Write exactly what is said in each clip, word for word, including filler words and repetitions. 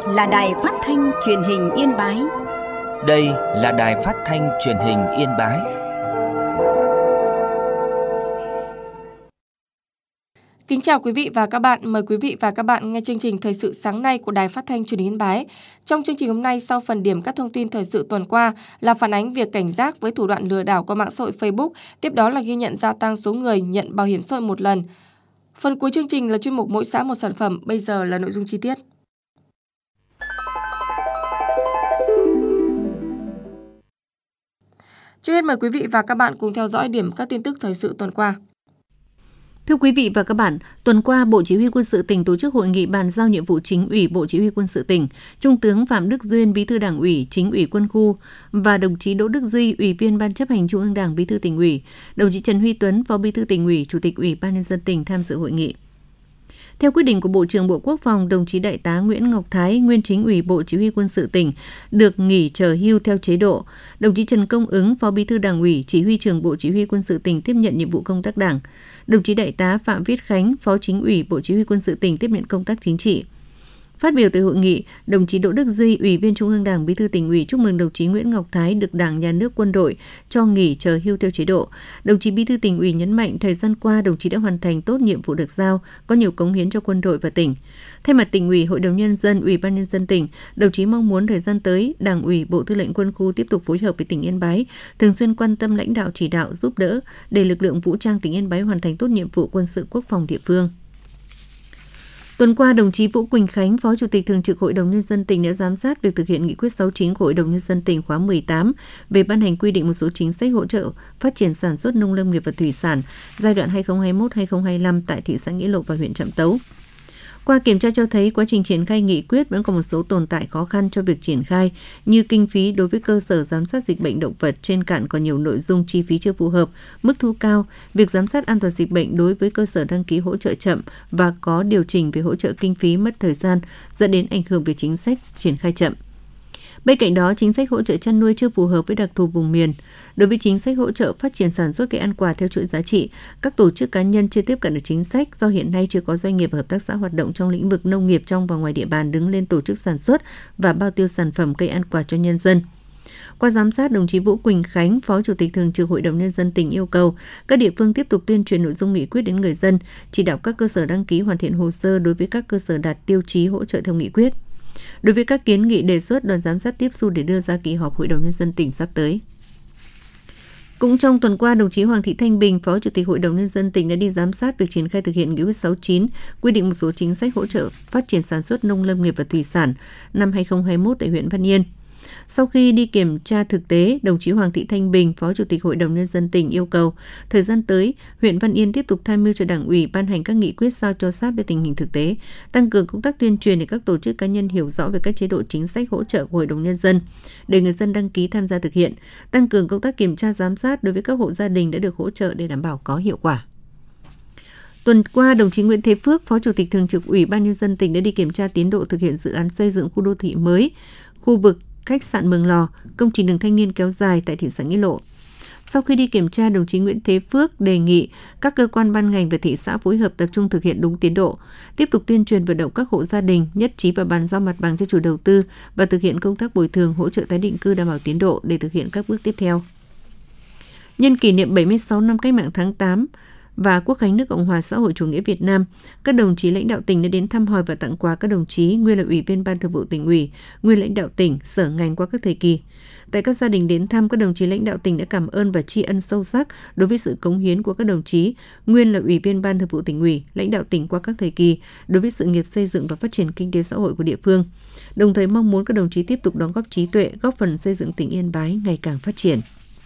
là Đài Phát thanh Truyền hình Yên Bái. Đây là Đài Phát thanh Truyền hình Yên Bái. Kính chào quý vị và các bạn, mời quý vị và các bạn nghe chương trình Thời sự sáng nay của Đài Phát thanh Truyền hình Yên Bái. Trong chương trình hôm nay, sau phần điểm các thông tin thời sự tuần qua là phản ánh việc cảnh giác với thủ đoạn lừa đảo qua mạng xã hội Facebook, tiếp đó là ghi nhận gia tăng số người nhận bảo hiểm xã hội một lần. Phần cuối chương trình là chuyên mục Mỗi xã một sản phẩm, bây giờ là nội dung chi tiết. Trước hết mời quý vị và các bạn cùng theo dõi điểm các tin tức thời sự tuần qua. Thưa quý vị và các bạn, tuần qua, Bộ Chỉ huy Quân sự tỉnh tổ chức hội nghị bàn giao nhiệm vụ chính ủy Bộ Chỉ huy Quân sự tỉnh, Trung tướng Phạm Đức Duyên, Bí thư Đảng ủy, Chính ủy Quân khu và đồng chí Đỗ Đức Duy, Ủy viên Ban chấp hành Trung ương Đảng, Bí thư Tỉnh ủy, đồng chí Trần Huy Tuấn, Phó Bí thư Tỉnh ủy, Chủ tịch Ủy ban nhân dân tỉnh tham dự hội nghị. Theo quyết định của Bộ trưởng Bộ Quốc phòng, đồng chí Đại tá Nguyễn Ngọc Thái, nguyên Chính ủy Bộ Chỉ huy Quân sự tỉnh, được nghỉ chờ hưu theo chế độ. Đồng chí Trần Công Ứng, Phó Bí thư Đảng ủy, Chỉ huy trưởng Bộ Chỉ huy Quân sự tỉnh tiếp nhận nhiệm vụ công tác Đảng. Đồng chí Đại tá Phạm Viết Khánh, Phó Chính ủy Bộ Chỉ huy Quân sự tỉnh tiếp nhận công tác chính trị. Phát biểu tại hội nghị, đồng chí Đỗ Đức Duy, Ủy viên Trung ương Đảng, Bí thư Tỉnh ủy chúc mừng đồng chí Nguyễn Ngọc Thái được Đảng, Nhà nước, Quân đội cho nghỉ chờ hưu theo chế độ. Đồng chí Bí thư Tỉnh ủy nhấn mạnh thời gian qua đồng chí đã hoàn thành tốt nhiệm vụ được giao, có nhiều cống hiến cho quân đội và tỉnh. Thay mặt Tỉnh ủy, Hội đồng nhân dân, Ủy ban nhân dân tỉnh, đồng chí mong muốn thời gian tới, Đảng ủy, Bộ Tư lệnh Quân khu tiếp tục phối hợp với tỉnh Yên Bái, thường xuyên quan tâm lãnh đạo chỉ đạo giúp đỡ để lực lượng vũ trang tỉnh Yên Bái hoàn thành tốt nhiệm vụ quân sự quốc phòng địa phương. Tuần qua, đồng chí Vũ Quỳnh Khánh, Phó Chủ tịch Thường trực Hội đồng Nhân dân tỉnh đã giám sát việc thực hiện nghị quyết sáu mươi chín của Hội đồng Nhân dân tỉnh khóa mười tám về ban hành quy định một số chính sách hỗ trợ phát triển sản xuất nông lâm nghiệp và thủy sản giai đoạn hai nghìn không trăm hai mươi mốt đến hai nghìn không trăm hai mươi lăm tại thị xã Nghĩa Lộ và huyện Trạm Tấu. Qua kiểm tra cho thấy quá trình triển khai nghị quyết vẫn còn một số tồn tại khó khăn cho việc triển khai như kinh phí đối với cơ sở giám sát dịch bệnh động vật trên cạn còn nhiều nội dung chi phí chưa phù hợp, mức thu cao, việc giám sát an toàn dịch bệnh đối với cơ sở đăng ký hỗ trợ chậm và có điều chỉnh về hỗ trợ kinh phí mất thời gian dẫn đến ảnh hưởng về chính sách triển khai chậm. Bên cạnh đó, chính sách hỗ trợ chăn nuôi chưa phù hợp với đặc thù vùng miền. Đối với chính sách hỗ trợ phát triển sản xuất cây ăn quả theo chuỗi giá trị, các tổ chức cá nhân chưa tiếp cận được chính sách do hiện nay chưa có doanh nghiệp và hợp tác xã hoạt động trong lĩnh vực nông nghiệp trong và ngoài địa bàn đứng lên tổ chức sản xuất và bao tiêu sản phẩm cây ăn quả cho nhân dân. Qua giám sát, đồng chí Vũ Quỳnh Khánh, Phó Chủ tịch Thường trực Hội đồng Nhân dân tỉnh yêu cầu các địa phương tiếp tục tuyên truyền nội dung nghị quyết đến người dân, chỉ đạo các cơ sở đăng ký hoàn thiện hồ sơ đối với các cơ sở đạt tiêu chí hỗ trợ theo nghị quyết. Đối với các kiến nghị đề xuất, đoàn giám sát tiếp thu để đưa ra kỳ họp Hội đồng Nhân dân tỉnh sắp tới. Cũng trong tuần qua, đồng chí Hoàng Thị Thanh Bình, Phó Chủ tịch Hội đồng Nhân dân tỉnh đã đi giám sát việc triển khai thực hiện nghị quyết sáu mươi chín, quy định một số chính sách hỗ trợ phát triển sản xuất nông lâm nghiệp và thủy sản năm hai nghìn không trăm hai mươi mốt tại huyện Văn Yên. Sau khi đi kiểm tra thực tế, đồng chí Hoàng Thị Thanh Bình, Phó Chủ tịch Hội đồng Nhân dân tỉnh yêu cầu thời gian tới, huyện Văn Yên tiếp tục tham mưu cho Đảng ủy ban hành các nghị quyết sao cho sát với tình hình thực tế, tăng cường công tác tuyên truyền để các tổ chức cá nhân hiểu rõ về các chế độ chính sách hỗ trợ của Hội đồng Nhân dân, để người dân đăng ký tham gia thực hiện, tăng cường công tác kiểm tra giám sát đối với các hộ gia đình đã được hỗ trợ để đảm bảo có hiệu quả. Tuần qua, đồng chí Nguyễn Thế Phước, Phó Chủ tịch Thường trực Ủy ban Nhân dân tỉnh đã đi kiểm tra tiến độ thực hiện dự án xây dựng khu đô thị mới, khu vực khách sạn Mường Lò, công trình đường thanh niên kéo dài tại thị xã Nghĩa Lộ. Sau khi đi kiểm tra, đồng chí Nguyễn Thế Phước đề nghị các cơ quan ban ngành và thị xã phối hợp tập trung thực hiện đúng tiến độ, tiếp tục tuyên truyền vận động các hộ gia đình nhất trí và bàn giao mặt bằng cho chủ đầu tư và thực hiện công tác bồi thường hỗ trợ tái định cư đảm bảo tiến độ để thực hiện các bước tiếp theo. Nhân kỷ niệm bảy mươi sáu năm Cách mạng tháng tám và Quốc khánh nước Cộng hòa xã hội chủ nghĩa Việt Nam, các đồng chí lãnh đạo tỉnh đã đến thăm hỏi và tặng quà các đồng chí nguyên là Ủy viên Ban Thường vụ Tỉnh ủy, nguyên lãnh đạo tỉnh, sở ngành qua các thời kỳ. Tại các gia đình đến thăm, các đồng chí lãnh đạo tỉnh đã cảm ơn và tri ân sâu sắc đối với sự cống hiến của các đồng chí nguyên là Ủy viên Ban Thường vụ Tỉnh ủy, lãnh đạo tỉnh qua các thời kỳ đối với sự nghiệp xây dựng và phát triển kinh tế xã hội của địa phương. Đồng thời mong muốn các đồng chí tiếp tục đóng góp trí tuệ, góp phần xây dựng tỉnh Yên Bái ngày càng phát triển.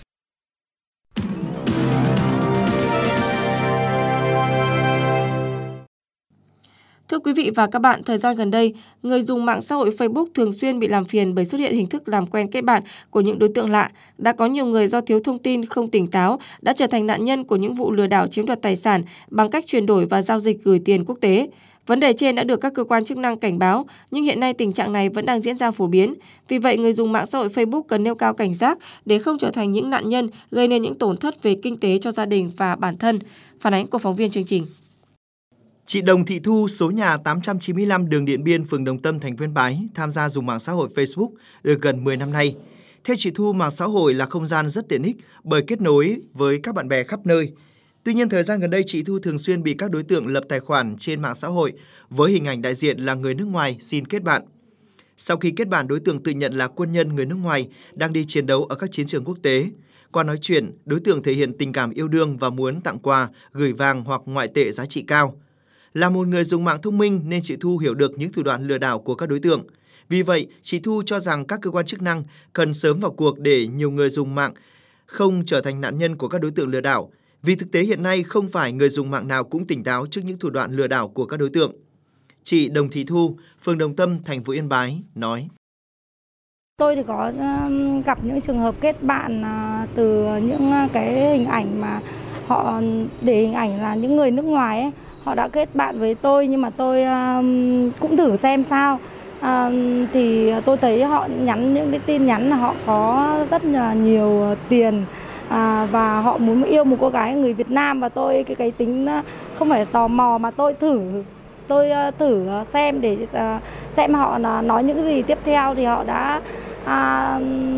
Thưa quý vị và các bạn, thời gian gần đây, người dùng mạng xã hội Facebook thường xuyên bị làm phiền bởi xuất hiện hình thức làm quen kết bạn của những đối tượng lạ. Đã có nhiều người do thiếu thông tin, không tỉnh táo đã trở thành nạn nhân của những vụ lừa đảo chiếm đoạt tài sản bằng cách chuyển đổi và giao dịch gửi tiền quốc tế. Vấn đề trên đã được các cơ quan chức năng cảnh báo, nhưng hiện nay tình trạng này vẫn đang diễn ra phổ biến. Vì vậy, người dùng mạng xã hội Facebook cần nêu cao cảnh giác để không trở thành những nạn nhân gây nên những tổn thất về kinh tế cho gia đình và bản thân. Phản ánh của phóng viên chương trình. Chị Đồng Thị Thu, số nhà tám trăm chín mươi lăm đường Điện Biên, phường Đồng Tâm, thành phố Yên Bái, tham gia dùng mạng xã hội Facebook được gần mười năm nay. Theo chị Thu, mạng xã hội là không gian rất tiện ích bởi kết nối với các bạn bè khắp nơi. Tuy nhiên, thời gian gần đây, chị Thu thường xuyên bị các đối tượng lập tài khoản trên mạng xã hội với hình ảnh đại diện là người nước ngoài xin kết bạn. Sau khi kết bạn, đối tượng tự nhận là quân nhân người nước ngoài đang đi chiến đấu ở các chiến trường quốc tế. Qua nói chuyện, đối tượng thể hiện tình cảm yêu đương và muốn tặng quà, gửi vàng hoặc ngoại tệ giá trị cao. Là một người dùng mạng thông minh nên chị Thu hiểu được những thủ đoạn lừa đảo của các đối tượng. Vì vậy, chị Thu cho rằng các cơ quan chức năng cần sớm vào cuộc để nhiều người dùng mạng không trở thành nạn nhân của các đối tượng lừa đảo. Vì thực tế hiện nay không phải người dùng mạng nào cũng tỉnh táo trước những thủ đoạn lừa đảo của các đối tượng. Chị Đồng Thị Thu, phường Đồng Tâm, thành phố Yên Bái nói: Tôi thì có gặp những trường hợp kết bạn từ những cái hình ảnh mà họ để hình ảnh là những người nước ngoài ấy. Họ đã kết bạn với tôi nhưng mà tôi cũng thử xem sao. À, thì tôi thấy họ nhắn những cái tin nhắn là họ có rất là nhiều tiền à, và họ muốn yêu một cô gái người Việt Nam, và tôi cái cái tính không phải tò mò mà tôi thử tôi thử xem để uh, xem họ nói những cái gì tiếp theo. Thì họ đã à,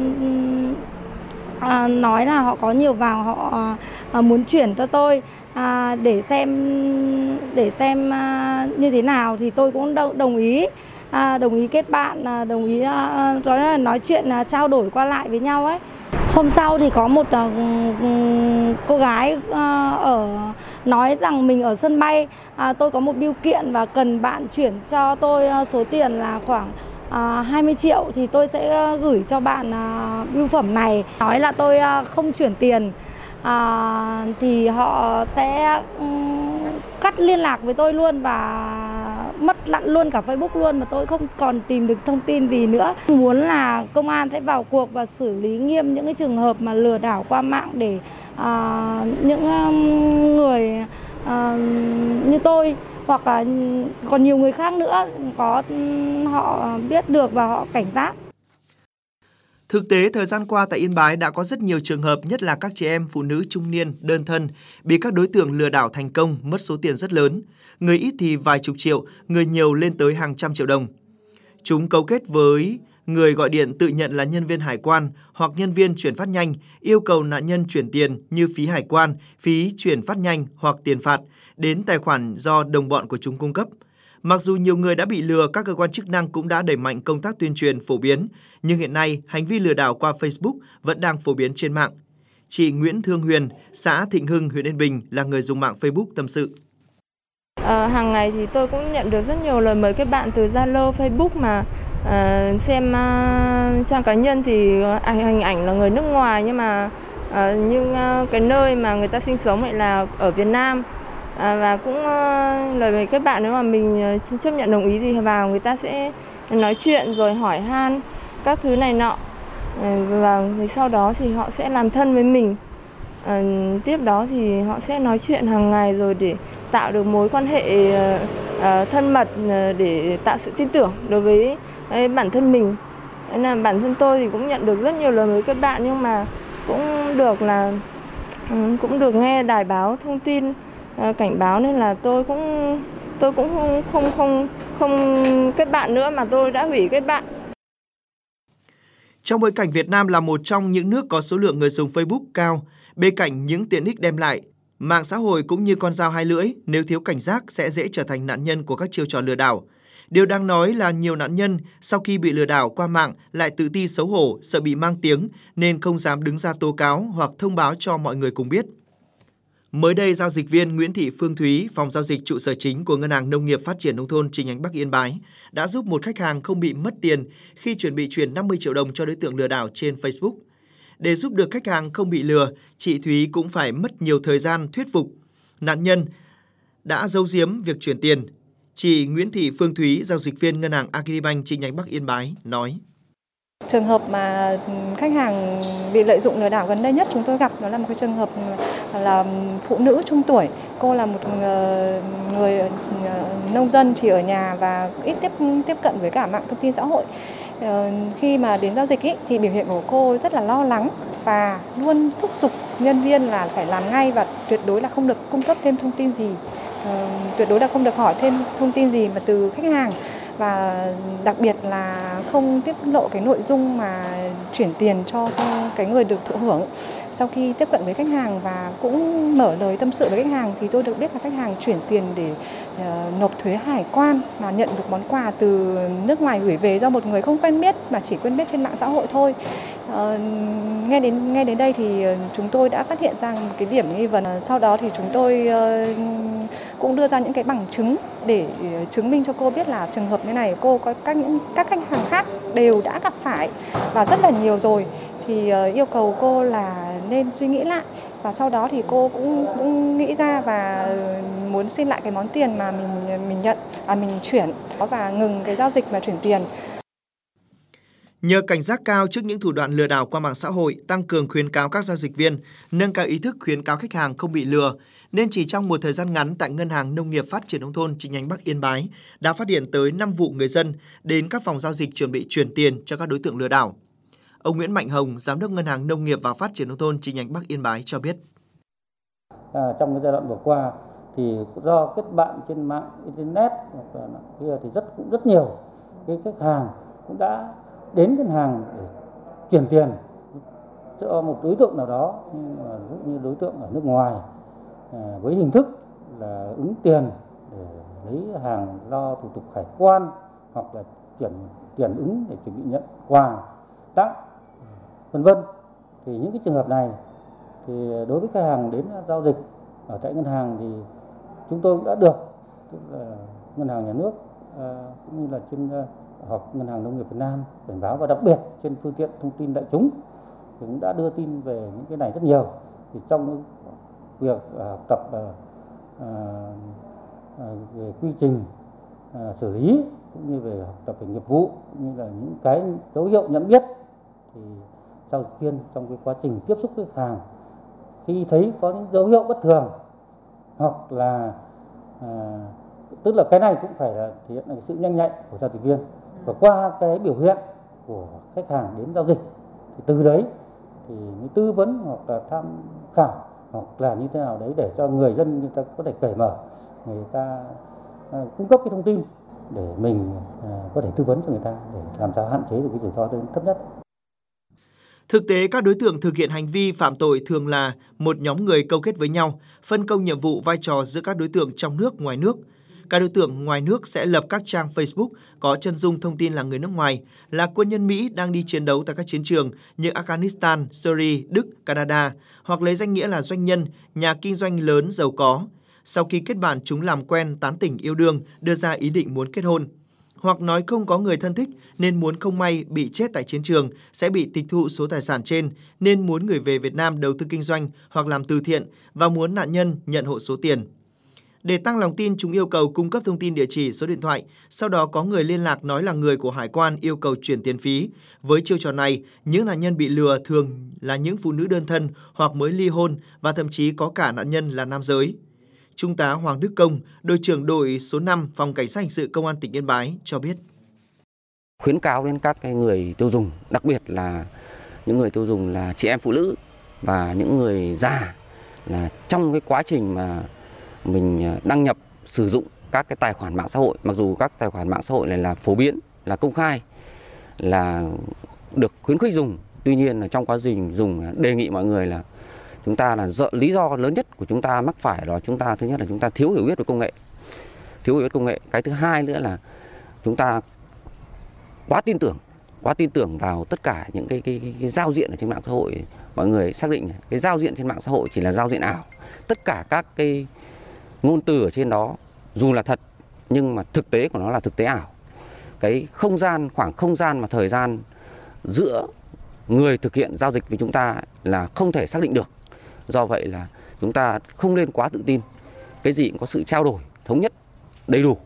à, nói là họ có nhiều vàng, họ à, muốn chuyển cho tôi à, để xem để xem à, như thế nào. Thì tôi cũng đồng ý à, đồng ý kết bạn, à, đồng ý à, nói nói chuyện à, trao đổi qua lại với nhau ấy. Hôm sau thì có một uh, cô gái uh, ở nói rằng mình ở sân bay, uh, tôi có một bưu kiện và cần bạn chuyển cho tôi uh, số tiền là khoảng uh, hai mươi triệu thì tôi sẽ uh, gửi cho bạn uh, bưu phẩm này. Nói là tôi uh, không chuyển tiền uh, thì họ sẽ um, cắt liên lạc với tôi luôn và mất lặn luôn cả Facebook luôn, mà tôi không còn tìm được thông tin gì nữa. Muốn là công an sẽ vào cuộc và xử lý nghiêm những cái trường hợp mà lừa đảo qua mạng để uh, những um, người uh, như tôi hoặc là còn nhiều người khác nữa có um, họ biết được và họ cảnh giác. Thực tế, thời gian qua tại Yên Bái đã có rất nhiều trường hợp, nhất là các chị em phụ nữ trung niên, đơn thân, bị các đối tượng lừa đảo thành công, mất số tiền rất lớn. Người ít thì vài chục triệu, người nhiều lên tới hàng trăm triệu đồng. Chúng cấu kết với người gọi điện tự nhận là nhân viên hải quan hoặc nhân viên chuyển phát nhanh, yêu cầu nạn nhân chuyển tiền như phí hải quan, phí chuyển phát nhanh hoặc tiền phạt đến tài khoản do đồng bọn của chúng cung cấp. Mặc dù nhiều người đã bị lừa, các cơ quan chức năng cũng đã đẩy mạnh công tác tuyên truyền phổ biến, nhưng hiện nay hành vi lừa đảo qua Facebook vẫn đang phổ biến trên mạng. Chị Nguyễn Thương Huyền, xã Thịnh Hưng, huyện Yên Bình là người dùng mạng Facebook tâm sự. À, hàng ngày thì tôi cũng nhận được rất nhiều lời mời kết bạn từ Zalo, Facebook mà à, xem à, trang cá nhân thì hình ảnh là người nước ngoài, nhưng mà à, nhưng à, cái nơi mà người ta sinh sống lại là ở Việt Nam. À, và cũng uh, lời mời kết bạn, nếu mà mình uh, chấp nhận đồng ý thì vào người ta sẽ nói chuyện rồi hỏi han các thứ này nọ, à, và sau đó thì họ sẽ làm thân với mình. À, tiếp đó thì họ sẽ nói chuyện hàng ngày rồi để tạo được mối quan hệ uh, uh, thân mật, uh, để tạo sự tin tưởng đối với uh, bản thân mình. Nên là bản thân tôi thì cũng nhận được rất nhiều lời mời kết bạn, nhưng mà cũng được là um, cũng được nghe đài báo thông tin cảnh báo, nên là tôi cũng tôi cũng không không không không kết bạn nữa, mà tôi đã hủy kết bạn. Trong bối cảnh Việt Nam là một trong những nước có số lượng người dùng Facebook cao, bên cạnh những tiện ích đem lại, mạng xã hội cũng như con dao hai lưỡi, nếu thiếu cảnh giác sẽ dễ trở thành nạn nhân của các chiêu trò lừa đảo. Điều đáng nói là nhiều nạn nhân sau khi bị lừa đảo qua mạng lại tự ti xấu hổ, sợ bị mang tiếng nên không dám đứng ra tố cáo hoặc thông báo cho mọi người cùng biết. Mới đây, giao dịch viên Nguyễn Thị Phương Thúy, phòng giao dịch trụ sở chính của Ngân hàng Nông nghiệp Phát triển Nông thôn chi nhánh Bắc Yên Bái, đã giúp một khách hàng không bị mất tiền khi chuẩn bị chuyển năm mươi triệu đồng cho đối tượng lừa đảo trên Facebook. Để giúp được khách hàng không bị lừa, chị Thúy cũng phải mất nhiều thời gian thuyết phục nạn nhân đã giấu giếm việc chuyển tiền. Chị Nguyễn Thị Phương Thúy, giao dịch viên Ngân hàng Agribank chi nhánh Bắc Yên Bái, nói: Trường hợp mà khách hàng bị lợi dụng lừa đảo gần đây nhất chúng tôi gặp đó là một cái trường hợp là phụ nữ trung tuổi. Cô là một người nông dân chỉ ở nhà và ít tiếp tiếp cận với cả mạng thông tin xã hội. Khi mà đến giao dịch ý, thì biểu hiện của cô rất là lo lắng và luôn thúc giục nhân viên là phải làm ngay và tuyệt đối là không được cung cấp thêm thông tin gì tuyệt đối là không được hỏi thêm thông tin gì mà từ khách hàng, và đặc biệt là không tiết lộ cái nội dung mà chuyển tiền cho cái người được thụ hưởng. Sau khi tiếp cận với khách hàng và cũng mở lời tâm sự với khách hàng thì tôi được biết là khách hàng chuyển tiền để uh, nộp thuế hải quan mà nhận được món quà từ nước ngoài gửi về do một người không quen biết mà chỉ quen biết trên mạng xã hội thôi. Uh, nghe đến nghe đến đây thì chúng tôi đã phát hiện ra một cái điểm nghi vấn. Sau đó thì chúng tôi uh, cũng đưa ra những cái bằng chứng để chứng minh cho cô biết là trường hợp như này cô có các những các khách hàng khác đều đã gặp phải và rất là nhiều rồi, thì uh, yêu cầu cô là nên suy nghĩ lại, và sau đó thì cô cũng cũng nghĩ ra và muốn xin lại cái món tiền mà mình mình nhận à mình chuyển và ngừng cái giao dịch và chuyển tiền. Nhờ cảnh giác cao trước những thủ đoạn lừa đảo qua mạng xã hội, tăng cường khuyến cáo các giao dịch viên, nâng cao ý thức khuyến cáo khách hàng không bị lừa, nên chỉ trong một thời gian ngắn tại Ngân hàng Nông nghiệp Phát triển Nông thôn chi nhánh Bắc Yên Bái đã phát hiện tới năm vụ người dân đến các phòng giao dịch chuẩn bị chuyển tiền cho các đối tượng lừa đảo. Ông Nguyễn Mạnh Hồng, Giám đốc Ngân hàng Nông nghiệp và Phát triển Nông thôn chi nhánh Bắc Yên Bái cho biết. À, trong cái giai đoạn vừa qua thì do kết bạn trên mạng internet hoặc là kia thì rất cũng rất nhiều cái khách hàng cũng đã đến ngân hàng để chuyển tiền cho một đối tượng nào đó, nhưng mà như đối tượng ở nước ngoài à, với hình thức là ứng tiền để lấy hàng lo thủ tục hải quan hoặc là chuyển tiền ứng để chuẩn bị nhận quà tặng vân vân. Thì những cái trường hợp này thì đối với khách hàng đến giao dịch ở tại ngân hàng thì chúng tôi cũng đã được, tức là ngân hàng nhà nước à, cũng như là trên hoặc ngân hàng nông nghiệp Việt Nam cảnh báo, và đặc biệt trên phương tiện thông tin đại chúng thì cũng đã đưa tin về những cái này rất nhiều. Thì trong việc học tập à, à, về quy trình à, xử lý cũng như về học tập về nghiệp vụ cũng như là những cái dấu hiệu nhận biết, thì giao dịch viên trong cái quá trình tiếp xúc với khách hàng khi thấy có những dấu hiệu bất thường hoặc là à, tức là cái này cũng phải là thể hiện là sự nhanh nhạy của giao dịch viên, và qua cái biểu hiện của khách hàng đến giao dịch thì từ đấy thì mới tư vấn hoặc là tham khảo hoặc là như thế nào đấy để cho người dân người ta có thể cởi mở, người ta à, cung cấp cái thông tin để mình à, có thể tư vấn cho người ta để làm sao hạn chế được cái rủi ro đến thấp nhất. Thực tế, các đối tượng thực hiện hành vi phạm tội thường là một nhóm người câu kết với nhau, phân công nhiệm vụ vai trò giữa các đối tượng trong nước, ngoài nước. Các đối tượng ngoài nước sẽ lập các trang Facebook có chân dung thông tin là người nước ngoài, là quân nhân Mỹ đang đi chiến đấu tại các chiến trường như Afghanistan, Syria, Đức, Canada, hoặc lấy danh nghĩa là doanh nhân, nhà kinh doanh lớn giàu có. Sau khi kết bạn, chúng làm quen, tán tỉnh yêu đương, đưa ra ý định muốn kết hôn. Hoặc nói không có người thân thích nên muốn không may bị chết tại chiến trường sẽ bị tịch thu số tài sản trên, nên muốn gửi về Việt Nam đầu tư kinh doanh hoặc làm từ thiện và muốn nạn nhân nhận hộ số tiền. Để tăng lòng tin, chúng yêu cầu cung cấp thông tin địa chỉ, số điện thoại, sau đó có người liên lạc nói là người của hải quan yêu cầu chuyển tiền phí. Với chiêu trò này, những nạn nhân bị lừa thường là những phụ nữ đơn thân hoặc mới ly hôn và thậm chí có cả nạn nhân là nam giới. Trung tá Hoàng Đức Công, đội trưởng đội số năm Phòng Cảnh sát Hình sự Công an tỉnh Yên Bái cho biết. Khuyến cáo đến các cái người tiêu dùng, đặc biệt là những người tiêu dùng là chị em phụ nữ và những người già, là trong cái quá trình mà mình đăng nhập sử dụng các cái tài khoản mạng xã hội, mặc dù các tài khoản mạng xã hội này là phổ biến, là công khai, là được khuyến khích dùng, tuy nhiên là trong quá trình dùng đề nghị mọi người là chúng ta là do, lý do lớn nhất của chúng ta mắc phải là chúng ta thứ nhất là chúng ta thiếu hiểu biết về công nghệ, thiếu hiểu biết công nghệ. Cái thứ hai nữa là chúng ta quá tin tưởng, quá tin tưởng vào tất cả những cái, cái, cái, cái giao diện ở trên mạng xã hội. Mọi người xác định cái giao diện trên mạng xã hội chỉ là giao diện ảo. Tất cả các cái ngôn từ ở trên đó dù là thật nhưng mà thực tế của nó là thực tế ảo. Cái không gian, khoảng không gian mà thời gian giữa người thực hiện giao dịch với chúng ta là không thể xác định được. Do vậy là chúng ta không nên quá tự tin. Cái gì cũng có sự trao đổi, thống nhất, đầy đủ.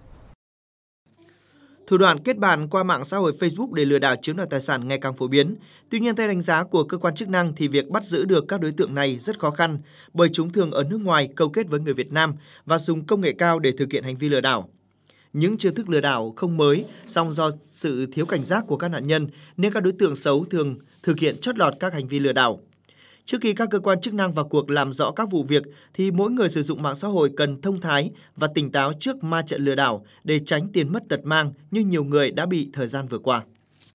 Thủ đoạn kết bạn qua mạng xã hội Facebook để lừa đảo chiếm đoạt tài sản ngày càng phổ biến. Tuy nhiên, theo đánh giá của cơ quan chức năng thì việc bắt giữ được các đối tượng này rất khó khăn bởi chúng thường ở nước ngoài câu kết với người Việt Nam và dùng công nghệ cao để thực hiện hành vi lừa đảo. Những chiêu thức lừa đảo không mới, song do sự thiếu cảnh giác của các nạn nhân nên các đối tượng xấu thường thực hiện chót lọt các hành vi lừa đảo. Trước khi các cơ quan chức năng vào cuộc làm rõ các vụ việc thì mỗi người sử dụng mạng xã hội cần thông thái và tỉnh táo trước ma trận lừa đảo để tránh tiền mất tật mang như nhiều người đã bị thời gian vừa qua.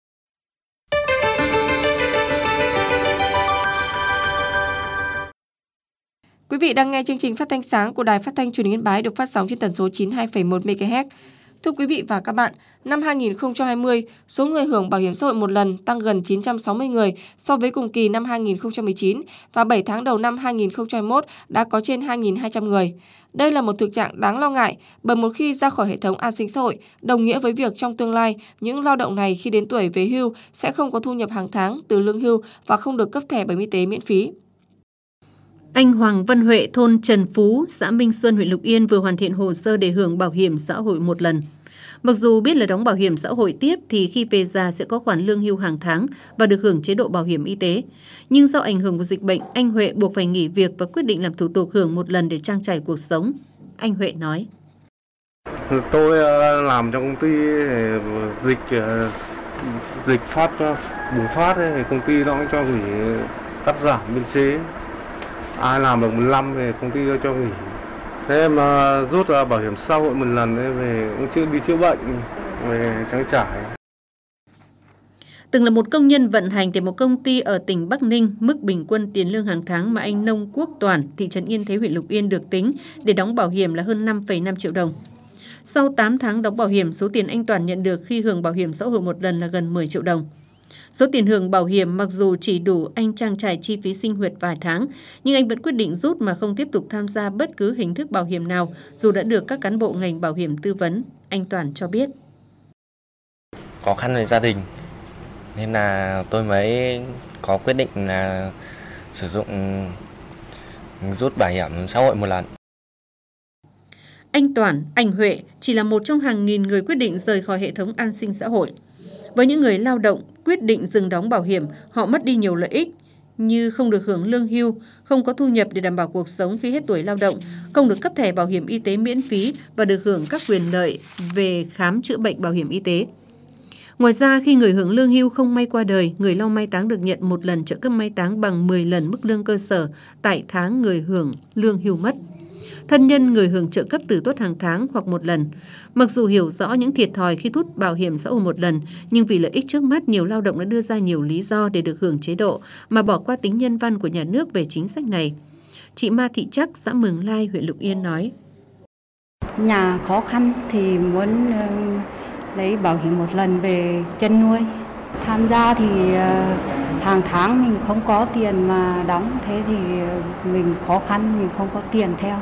Quý vị đang nghe chương trình phát thanh sáng của Đài Phát thanh Truyền hình Yên Bái được phát sóng trên tần số chín mươi hai phẩy một mê ga héc. Thưa quý vị và các bạn, năm hai nghìn không trăm hai mươi, số người hưởng bảo hiểm xã hội một lần tăng gần chín trăm sáu mươi người so với cùng kỳ năm hai nghìn không trăm mười chín và bảy tháng đầu năm hai nghìn không trăm hai mươi mốt đã có trên hai nghìn hai trăm người. Đây là một thực trạng đáng lo ngại bởi một khi ra khỏi hệ thống an sinh xã hội, đồng nghĩa với việc trong tương lai, những lao động này khi đến tuổi về hưu sẽ không có thu nhập hàng tháng từ lương hưu và không được cấp thẻ bảo hiểm y tế miễn phí. Anh Hoàng Văn Huệ, thôn Trần Phú, xã Minh Xuân, huyện Lục Yên vừa hoàn thiện hồ sơ để hưởng bảo hiểm xã hội một lần. Mặc dù biết là đóng bảo hiểm xã hội tiếp thì khi về già sẽ có khoản lương hưu hàng tháng và được hưởng chế độ bảo hiểm y tế. Nhưng do ảnh hưởng của dịch bệnh, anh Huệ buộc phải nghỉ việc và quyết định làm thủ tục hưởng một lần để trang trải cuộc sống. Anh Huệ nói. Tôi làm trong công ty dịch dịch phát bùng phát thì công ty nó cho nghỉ cắt giảm biên chế. Ai làm được một năm thì công ty cho nghỉ. Thế mà rút ra bảo hiểm xã hội một lần về cũng chưa đi chữa bệnh, về trang trải. Từng là một công nhân vận hành tại một công ty ở tỉnh Bắc Ninh, mức bình quân tiền lương hàng tháng mà anh Nông Quốc Toản, thị trấn Yên Thế, huyện Lục Yên được tính để đóng bảo hiểm là hơn năm phẩy năm triệu đồng. Sau tám tháng đóng bảo hiểm, số tiền anh Toản nhận được khi hưởng bảo hiểm xã hội một lần là gần mười triệu đồng. Số tiền hưởng bảo hiểm mặc dù chỉ đủ anh trang trải chi phí sinh hoạt vài tháng, nhưng anh vẫn quyết định rút mà không tiếp tục tham gia bất cứ hình thức bảo hiểm nào, dù đã được các cán bộ ngành bảo hiểm tư vấn. Anh Toàn cho biết. Khó khăn về gia đình, nên là tôi mới có quyết định là sử dụng rút bảo hiểm xã hội một lần. Anh Toàn, anh Huệ chỉ là một trong hàng nghìn người quyết định rời khỏi hệ thống an sinh xã hội. Với những người lao động quyết định dừng đóng bảo hiểm, họ mất đi nhiều lợi ích như không được hưởng lương hưu, không có thu nhập để đảm bảo cuộc sống khi hết tuổi lao động, không được cấp thẻ bảo hiểm y tế miễn phí và được hưởng các quyền lợi về khám chữa bệnh bảo hiểm y tế. Ngoài ra, khi người hưởng lương hưu không may qua đời, người lo mai táng được nhận một lần trợ cấp mai táng bằng mười lần mức lương cơ sở tại tháng người hưởng lương hưu mất. Thân nhân người hưởng trợ cấp tử tuất hàng tháng hoặc một lần. Mặc dù hiểu rõ những thiệt thòi khi rút bảo hiểm xã hội một lần, nhưng vì lợi ích trước mắt, nhiều lao động đã đưa ra nhiều lý do để được hưởng chế độ mà bỏ qua tính nhân văn của nhà nước về chính sách này. Chị Ma Thị Chắc, xã Mường Lai, huyện Lục Yên nói. Nhà khó khăn thì muốn uh, lấy bảo hiểm một lần về chăn nuôi. Tham gia thì uh, hàng tháng mình không có tiền mà đóng, thế thì mình khó khăn, mình không có tiền theo.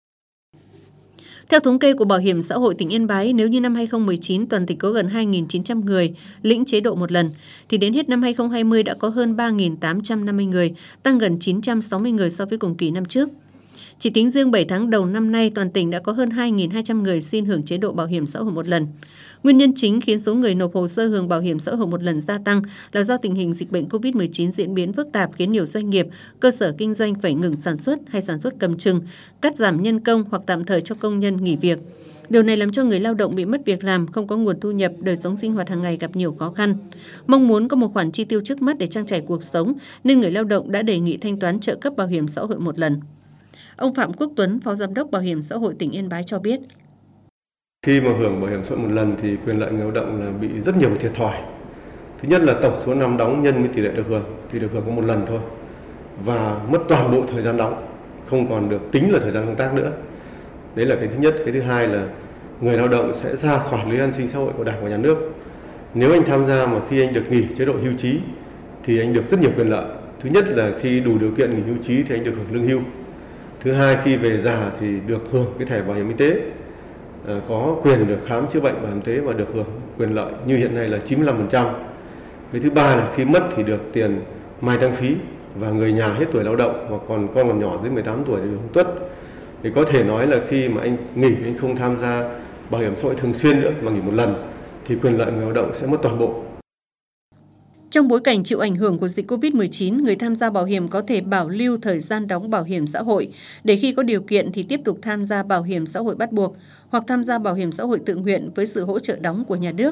Theo thống kê của Bảo hiểm xã hội tỉnh Yên Bái, nếu như năm hai nghìn không trăm mười chín toàn tỉnh có gần hai nghìn chín trăm người lĩnh chế độ một lần, thì đến hết năm hai nghìn không trăm hai mươi đã có hơn ba nghìn tám trăm năm mươi người, tăng gần chín trăm sáu mươi người so với cùng kỳ năm trước. Chỉ tính riêng bảy tháng đầu năm nay, toàn tỉnh đã có hơn hai nghìn hai trăm người xin hưởng chế độ bảo hiểm xã hội một lần. Nguyên nhân chính khiến số người nộp hồ sơ hưởng bảo hiểm xã hội một lần gia tăng là do tình hình dịch bệnh covid mười chín diễn biến phức tạp, khiến nhiều doanh nghiệp, cơ sở kinh doanh phải ngừng sản xuất hay sản xuất cầm chừng, cắt giảm nhân công hoặc tạm thời cho công nhân nghỉ việc. Điều này làm cho người lao động bị mất việc làm, không có nguồn thu nhập, đời sống sinh hoạt hàng ngày gặp nhiều khó khăn. Mong muốn có một khoản chi tiêu trước mắt để trang trải cuộc sống, nên người lao động đã đề nghị thanh toán trợ cấp bảo hiểm xã hội một lần. Ông Phạm Quốc Tuấn, Phó Giám đốc Bảo hiểm xã hội tỉnh Yên Bái cho biết. Khi mà hưởng bảo hiểm xã hội một lần thì quyền lợi người lao động là bị rất nhiều thiệt thòi. Thứ nhất là tổng số năm đóng nhân với tỷ lệ được hưởng thì được hưởng có một lần thôi, và mất toàn bộ thời gian đóng, không còn được tính là thời gian công tác nữa. Đấy là cái thứ nhất. Cái thứ hai là người lao động sẽ ra khỏi lưới an sinh xã hội của Đảng và Nhà nước. Nếu anh tham gia mà khi anh được nghỉ chế độ hưu trí thì anh được rất nhiều quyền lợi. Thứ nhất là khi đủ điều kiện nghỉ hưu trí thì anh được hưởng lương hưu. Thứ hai, khi về già thì được hưởng cái thẻ bảo hiểm y tế, à, có quyền được khám chữa bệnh bảo hiểm y tế và được hưởng quyền lợi như hiện nay là chín mươi lăm phần trăm. Cái thứ ba là khi mất thì được tiền mai táng phí, và người nhà hết tuổi lao động hoặc còn con còn nhỏ dưới mười tám tuổi thì được hưởng tuất. Thì có thể nói là khi mà anh nghỉ, anh không tham gia bảo hiểm xã hội thường xuyên nữa mà nghỉ một lần thì quyền lợi người lao động sẽ mất toàn bộ. Trong bối cảnh chịu ảnh hưởng của dịch covid mười chín, người tham gia bảo hiểm có thể bảo lưu thời gian đóng bảo hiểm xã hội để khi có điều kiện thì tiếp tục tham gia bảo hiểm xã hội bắt buộc hoặc tham gia bảo hiểm xã hội tự nguyện với sự hỗ trợ đóng của nhà nước.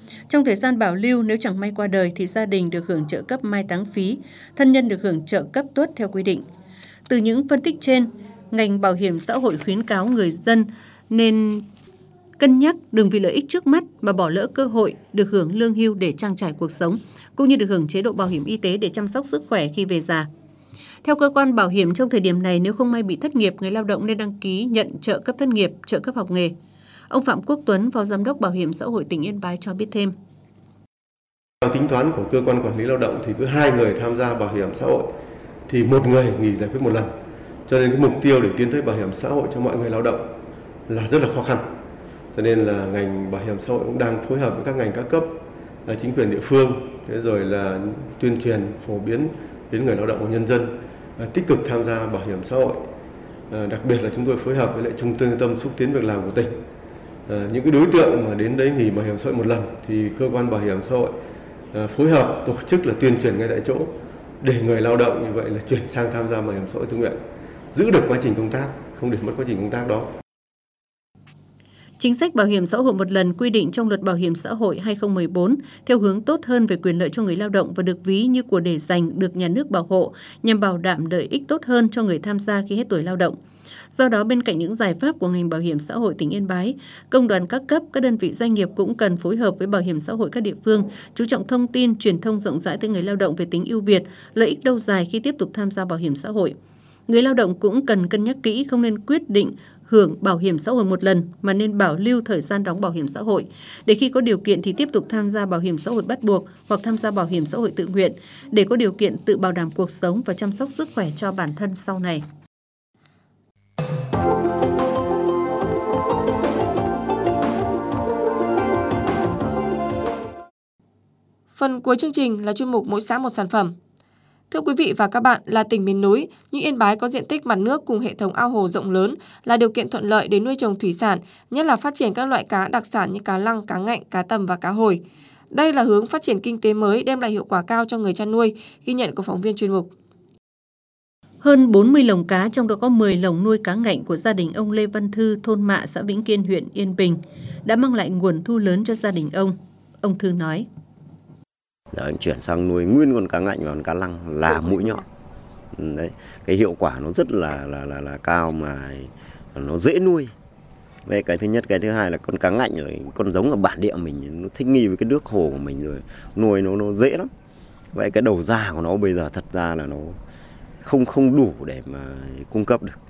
Trong thời gian bảo lưu, nếu chẳng may qua đời thì gia đình được hưởng trợ cấp mai táng phí, thân nhân được hưởng trợ cấp tuất theo quy định. Từ những phân tích trên, ngành bảo hiểm xã hội khuyến cáo người dân nên cân nhắc đừng vì lợi ích trước mắt mà bỏ lỡ cơ hội được hưởng lương hưu để trang trải cuộc sống, cũng như được hưởng chế độ bảo hiểm y tế để chăm sóc sức khỏe khi về già. Theo cơ quan bảo hiểm, trong thời điểm này nếu không may bị thất nghiệp, người lao động nên đăng ký nhận trợ cấp thất nghiệp, trợ cấp học nghề. Ông Phạm Quốc Tuấn, Phó Giám đốc Bảo hiểm xã hội tỉnh Yên Bái cho biết thêm. Theo tính toán của cơ quan quản lý lao động thì cứ hai người tham gia bảo hiểm xã hội thì một người nghỉ giải quyết một lần. Cho nên cái mục tiêu để tiến tới bảo hiểm xã hội cho mọi người lao động là rất là khó khăn. Cho nên là ngành bảo hiểm xã hội cũng đang phối hợp với các ngành các cấp, là chính quyền địa phương, thế rồi là tuyên truyền phổ biến đến người lao động và nhân dân tích cực tham gia bảo hiểm xã hội. Đặc biệt là chúng tôi phối hợp với lại Trung tâm xúc tiến việc làm của tỉnh. Những cái đối tượng mà đến đấy nghỉ bảo hiểm xã hội một lần thì cơ quan bảo hiểm xã hội phối hợp tổ chức là tuyên truyền ngay tại chỗ để người lao động như vậy là chuyển sang tham gia bảo hiểm xã hội tự nguyện, giữ được quá trình công tác, không để mất quá trình công tác đó. Chính sách bảo hiểm xã hội một lần quy định trong Luật Bảo hiểm xã hội hai không một bốn theo hướng tốt hơn về quyền lợi cho người lao động và được ví như của để dành được nhà nước bảo hộ nhằm bảo đảm lợi ích tốt hơn cho người tham gia khi hết tuổi lao động. Do đó, bên cạnh những giải pháp của ngành bảo hiểm xã hội tỉnh Yên Bái, công đoàn các cấp, các đơn vị doanh nghiệp cũng cần phối hợp với bảo hiểm xã hội các địa phương, chú trọng thông tin, truyền thông rộng rãi tới người lao động về tính ưu việt, lợi ích lâu dài khi tiếp tục tham gia bảo hiểm xã hội. Người lao động cũng cần cân nhắc kỹ, không nên quyết định hưởng bảo hiểm xã hội một lần mà nên bảo lưu thời gian đóng bảo hiểm xã hội, để khi có điều kiện thì tiếp tục tham gia bảo hiểm xã hội bắt buộc hoặc tham gia bảo hiểm xã hội tự nguyện để có điều kiện tự bảo đảm cuộc sống và chăm sóc sức khỏe cho bản thân sau này. Phần cuối chương trình là chuyên mục Mỗi xã một sản phẩm. Thưa quý vị và các bạn, là tỉnh miền núi, nhưng Yên Bái có diện tích mặt nước cùng hệ thống ao hồ rộng lớn là điều kiện thuận lợi để nuôi trồng thủy sản, nhất là phát triển các loại cá đặc sản như cá lăng, cá ngạnh, cá tầm và cá hồi. Đây là hướng phát triển kinh tế mới đem lại hiệu quả cao cho người chăn nuôi, ghi nhận của phóng viên chuyên mục. Hơn bốn mươi lồng cá, trong đó có mười lồng nuôi cá ngạnh của gia đình ông Lê Văn Thư, thôn Mạ, xã Vĩnh Kiên, huyện Yên Bình, đã mang lại nguồn thu lớn cho gia đình ông. Ông Thư nói. Đã chuyển sang nuôi nguyên con cá ngạnh và con cá lăng là mũi nhọn. Đấy, cái hiệu quả nó rất là là là, là cao mà nó dễ nuôi. Vậy cái thứ nhất, cái thứ hai là con cá ngạnh rồi, con giống ở bản địa mình nó thích nghi với cái nước hồ của mình rồi, nuôi nó nó dễ lắm. Vậy cái đầu ra của nó bây giờ thật ra là nó không không đủ để mà cung cấp được.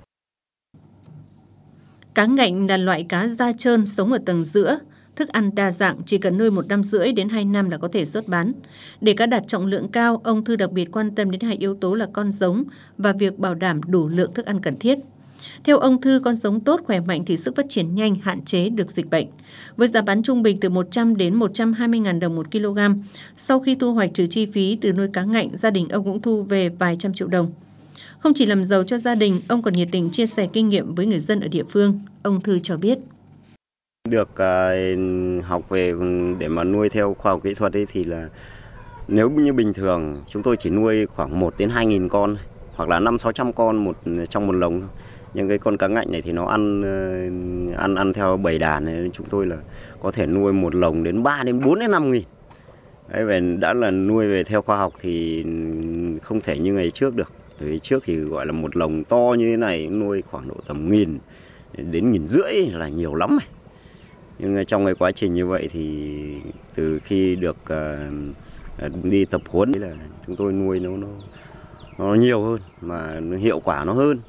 Cá ngạnh là loại cá da trơn sống ở tầng giữa. Thức ăn đa dạng, chỉ cần nuôi một năm rưỡi đến hai năm là có thể xuất bán. Để cá đạt trọng lượng cao, ông Thư đặc biệt quan tâm đến hai yếu tố là con giống và việc bảo đảm đủ lượng thức ăn cần thiết. Theo ông Thư, con giống tốt, khỏe mạnh thì sức phát triển nhanh, hạn chế được dịch bệnh. Với giá bán trung bình từ một trăm đến một trăm hai mươi nghìn đồng một kg, sau khi thu hoạch trừ chi phí từ nuôi cá ngạnh, gia đình ông cũng thu về vài trăm triệu đồng. Không chỉ làm giàu cho gia đình, ông còn nhiệt tình chia sẻ kinh nghiệm với người dân ở địa phương. Ông Thư cho biết. Được uh, học về để mà nuôi theo khoa học kỹ thuật ấy thì là nếu như bình thường chúng tôi chỉ nuôi khoảng một đến hai nghìn con hoặc là năm sáu trăm con một trong một lồng thôi. Nhưng cái con cá ngạnh này thì nó ăn uh, ăn ăn theo bầy đàn này, chúng tôi là có thể nuôi một lồng đến ba đến bốn đến năm nghìn. Đấy, về đã là nuôi về theo khoa học thì không thể như ngày trước được. Ngày trước thì gọi là một lồng to như thế này nuôi khoảng độ tầm nghìn đến nghìn rưỡi là nhiều lắm này. Nhưng trong cái quá trình như vậy thì từ khi được uh, đi tập huấn là chúng tôi nuôi nó, nó nó nhiều hơn mà hiệu quả nó hơn.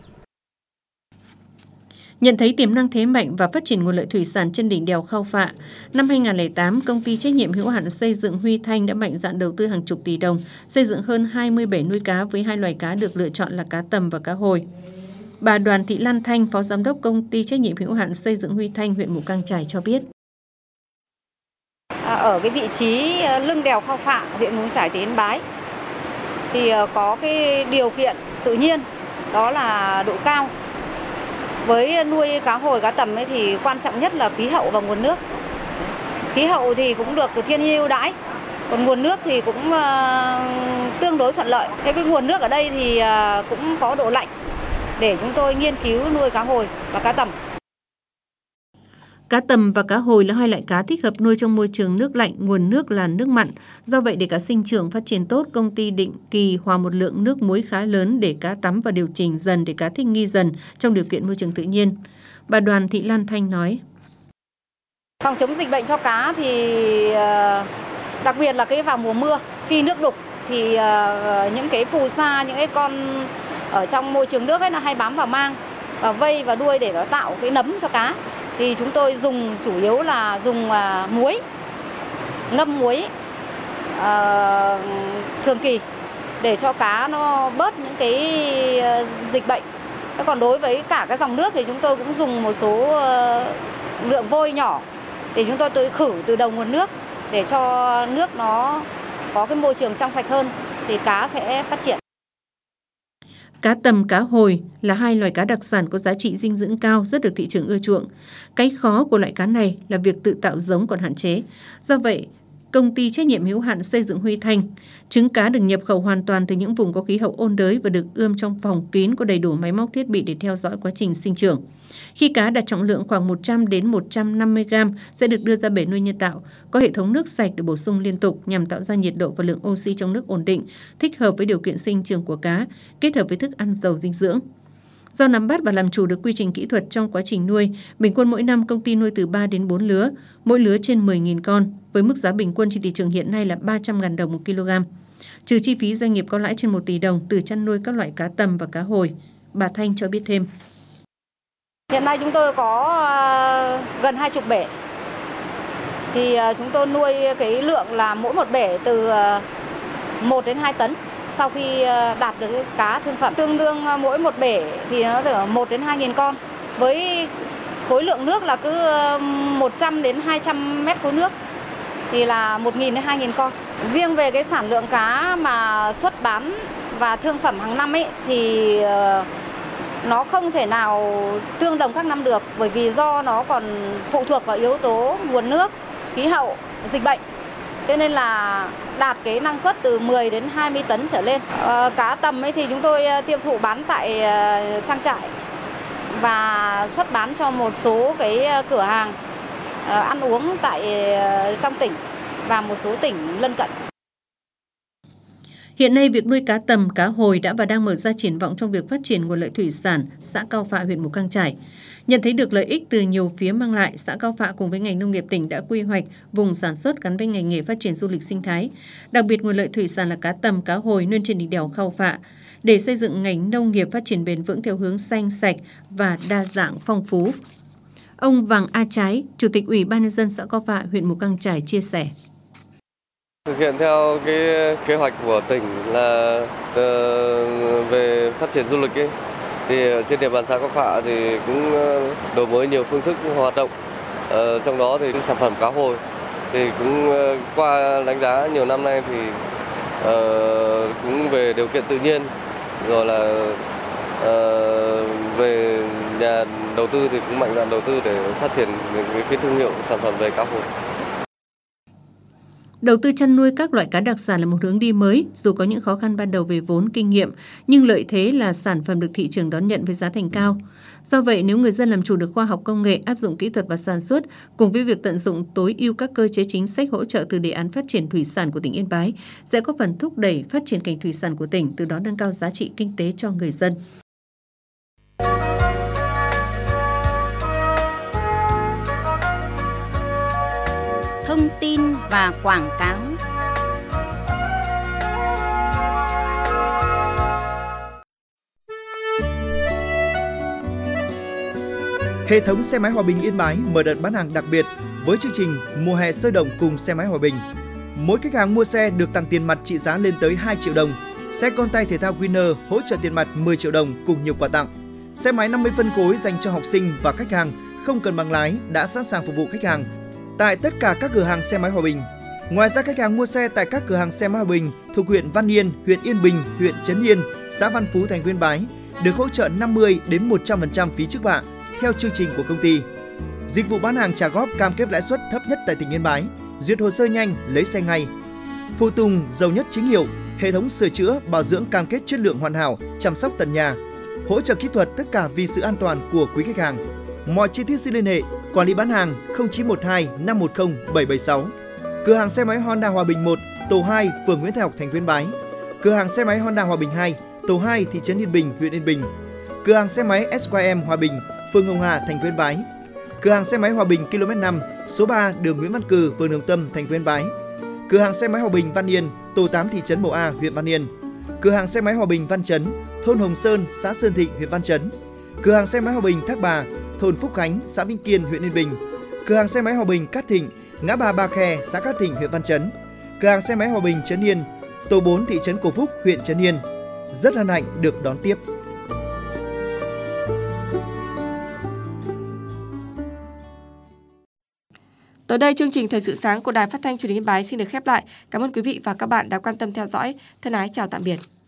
Nhận thấy tiềm năng thế mạnh và phát triển nguồn lợi thủy sản trên đỉnh đèo Khao Phạ, năm hai không không tám, công ty trách nhiệm hữu hạn xây dựng Huy Thanh đã mạnh dạn đầu tư hàng chục tỷ đồng, xây dựng hơn hai mươi bể nuôi cá với hai loài cá được lựa chọn là cá tầm và cá hồi. Bà Đoàn Thị Lan Thanh, Phó Giám đốc công ty trách nhiệm hữu hạn xây dựng Huy Thanh, huyện Mù Cang Chải cho biết. Ở cái vị trí lưng đèo Khao Phạ, huyện Mù Cang Chải, tỉnh Yên Bái, thì có cái điều kiện tự nhiên đó là độ cao. Với nuôi cá hồi, cá tầm ấy thì quan trọng nhất là khí hậu và nguồn nước. Khí hậu thì cũng được thiên nhiên ưu đãi, còn nguồn nước thì cũng uh, tương đối thuận lợi. Thế cái nguồn nước ở đây thì uh, cũng có độ lạnh để chúng tôi nghiên cứu nuôi cá hồi và cá tầm. Cá tầm và cá hồi là hai loại cá thích hợp nuôi trong môi trường nước lạnh, nguồn nước là nước mặn. Do vậy, để cá sinh trưởng phát triển tốt, công ty định kỳ hòa một lượng nước muối khá lớn để cá tắm và điều chỉnh dần để cá thích nghi dần trong điều kiện môi trường tự nhiên. Bà Đoàn Thị Lan Thanh nói. Phòng chống dịch bệnh cho cá thì đặc biệt là cái vào mùa mưa, khi nước đục thì những cái phù sa, những cái con ở trong môi trường nước ấy nó hay bám vào mang, vào vây và đuôi để nó tạo cái nấm cho cá. Thì chúng tôi dùng chủ yếu là dùng uh, muối, ngâm muối uh, thường kỳ để cho cá nó bớt những cái uh, dịch bệnh. Thế còn đối với cả cái dòng nước thì chúng tôi cũng dùng một số uh, lượng vôi nhỏ để chúng tôi, tôi khử từ đầu nguồn nước để cho nước nó có cái môi trường trong sạch hơn thì cá sẽ phát triển. Cá tầm, cá hồi là hai loài cá đặc sản có giá trị dinh dưỡng cao, rất được thị trường ưa chuộng. Cái khó của loại cá này là việc tự tạo giống còn hạn chế. Do vậy, công ty trách nhiệm hữu hạn xây dựng Huy Thanh, trứng cá được nhập khẩu hoàn toàn từ những vùng có khí hậu ôn đới và được ươm trong phòng kín có đầy đủ máy móc thiết bị để theo dõi quá trình sinh trưởng. Khi cá đạt trọng lượng khoảng một trăm đến một trăm năm mươi gam sẽ được đưa ra bể nuôi nhân tạo, có hệ thống nước sạch để bổ sung liên tục nhằm tạo ra nhiệt độ và lượng oxy trong nước ổn định, thích hợp với điều kiện sinh trưởng của cá, kết hợp với thức ăn giàu dinh dưỡng. Do nắm bắt và làm chủ được quy trình kỹ thuật trong quá trình nuôi, bình quân mỗi năm công ty nuôi từ ba đến bốn lứa, mỗi lứa trên mười nghìn con, với mức giá bình quân trên thị trường hiện nay là ba trăm nghìn đồng một kg. Trừ chi phí, doanh nghiệp có lãi trên một tỷ đồng từ chăn nuôi các loại cá tầm và cá hồi. Bà Thanh cho biết thêm. Hiện nay chúng tôi có gần hai chục bể. Thì chúng tôi nuôi cái lượng là mỗi một bể từ một đến hai tấn. Sau khi đạt được cái cá thương phẩm, tương đương mỗi một bể thì nó được một đến hai nghìn con. Với khối lượng nước là cứ một trăm đến hai trăm mét khối nước thì là một nghìn đến hai nghìn con. Riêng về cái sản lượng cá mà xuất bán và thương phẩm hàng năm ấy thì nó không thể nào tương đồng các năm được, bởi vì do nó còn phụ thuộc vào yếu tố nguồn nước, khí hậu, dịch bệnh. Cho nên là đạt cái năng suất từ mười đến hai mươi tấn trở lên. À, cá tầm ấy thì chúng tôi tiêu thụ bán tại uh, trang trại và xuất bán cho một số cái cửa hàng uh, ăn uống tại uh, trong tỉnh và một số tỉnh lân cận. Hiện nay, việc nuôi cá tầm, cá hồi đã và đang mở ra triển vọng trong việc phát triển nguồn lợi thủy sản, xã Cao Phạ, huyện Mù Cang Chải. Nhận thấy được lợi ích từ nhiều phía mang lại, xã Cao Phạ cùng với ngành nông nghiệp tỉnh đã quy hoạch vùng sản xuất gắn với ngành nghề phát triển du lịch sinh thái. Đặc biệt, nguồn lợi thủy sản là cá tầm, cá hồi nuôi trên đỉnh đèo Khao Phạ để xây dựng ngành nông nghiệp phát triển bền vững theo hướng xanh, sạch và đa dạng phong phú. Ông Vàng A Trái, Chủ tịch Ủy ban nhân dân xã Cao Phạ, huyện Mù Cang Chải chia sẻ. Thực hiện theo cái kế hoạch của tỉnh là uh, về phát triển du lịch ấy, thì trên địa bàn xã Cao Phạ thì cũng đổi mới nhiều phương thức hoạt động. Uh, trong đó thì sản phẩm cá hồi thì cũng uh, qua đánh giá nhiều năm nay thì uh, cũng về điều kiện tự nhiên, rồi là uh, về nhà đầu tư thì cũng mạnh dạn đầu tư để phát triển cái, cái thương hiệu sản phẩm về cá hồi. Đầu tư chăn nuôi các loại cá đặc sản là một hướng đi mới, dù có những khó khăn ban đầu về vốn, kinh nghiệm, nhưng lợi thế là sản phẩm được thị trường đón nhận với giá thành cao. Do vậy, nếu người dân làm chủ được khoa học công nghệ, áp dụng kỹ thuật và sản xuất, cùng với việc tận dụng tối ưu các cơ chế chính sách hỗ trợ từ đề án phát triển thủy sản của tỉnh Yên Bái, sẽ có phần thúc đẩy phát triển ngành thủy sản của tỉnh, từ đó nâng cao giá trị kinh tế cho người dân. Thông tin và quảng cáo. Hệ thống xe máy Hòa Bình Yên Bái mở đợt bán hàng đặc biệt với chương trình mùa hè sôi động cùng xe máy Hòa Bình. Mỗi khách hàng mua xe được tặng tiền mặt trị giá lên tới hai triệu đồng. Xe con tay thể thao Winner hỗ trợ tiền mặt mười triệu đồng cùng nhiều quà tặng. Xe máy năm mươi phân khối dành cho học sinh và khách hàng không cần bằng lái đã sẵn sàng phục vụ khách hàng tại tất cả các cửa hàng xe máy Hòa Bình. Ngoài ra, khách hàng mua xe tại các cửa hàng xe máy Hòa Bình thuộc huyện Văn Yên, huyện Yên Bình, huyện Trấn Yên, xã Văn Phú, thành phố Yên Bái được hỗ trợ năm mươi đến một trăm phần trăm phí trước bạ theo chương trình của công ty. Dịch vụ bán hàng trả góp cam kết lãi suất thấp nhất tại tỉnh Yên Bái, duyệt hồ sơ nhanh, lấy xe ngay. Phụ tùng giàu nhất chính hiệu, hệ thống sửa chữa, bảo dưỡng cam kết chất lượng hoàn hảo, chăm sóc tận nhà, hỗ trợ kỹ thuật tất cả vì sự an toàn của quý khách hàng. Mọi chi tiết xin liên hệ quản lý bán hàng không chín một hai năm một không bảy bảy sáu. Cửa hàng xe máy Honda Hòa Bình một, tổ hai, phường Nguyễn Thái Học, thành phố Yên Bái. Cửa hàng xe máy Honda Hòa Bình hai, tổ hai, thị trấn Yên Bình, huyện Yên Bình. Cửa hàng xe máy ét quy em Hòa Bình, phường Hồng Hà, thành phố Yên Bái. Cửa hàng xe máy Hòa Bình ki lô mét năm, số ba, đường Nguyễn Văn Cừ, phường Đồng Tâm, thành phố Yên Bái. Cửa hàng xe máy Hòa Bình Văn Yên, tổ tám, thị trấn Mậu A, huyện Văn Yên. Cửa hàng xe máy Hòa Bình Văn Chấn, thôn Hồng Sơn, xã Sơn Thịnh, huyện Văn Chấn. Cửa hàng xe máy Hòa Bình Thác Bà, thôn Phúc Khánh, xã Vĩnh Kiên, huyện Yên Bình. Cửa hàng xe máy Hòa Bình Cát Thịnh, ngã ba Ba Khe, xã Cát Thịnh, huyện Văn Chấn. Cửa hàng xe máy Hòa Bình Trấn Yên, tổ bốn, thị trấn Cổ Phúc, huyện Trấn Yên. Rất hân hạnh được đón tiếp. Tới đây, chương trình Thời sự sáng của Đài Phát thanh Truyền hình Yên Bái xin được khép lại. Cảm ơn quý vị và các bạn đã quan tâm theo dõi. Thân ái chào tạm biệt.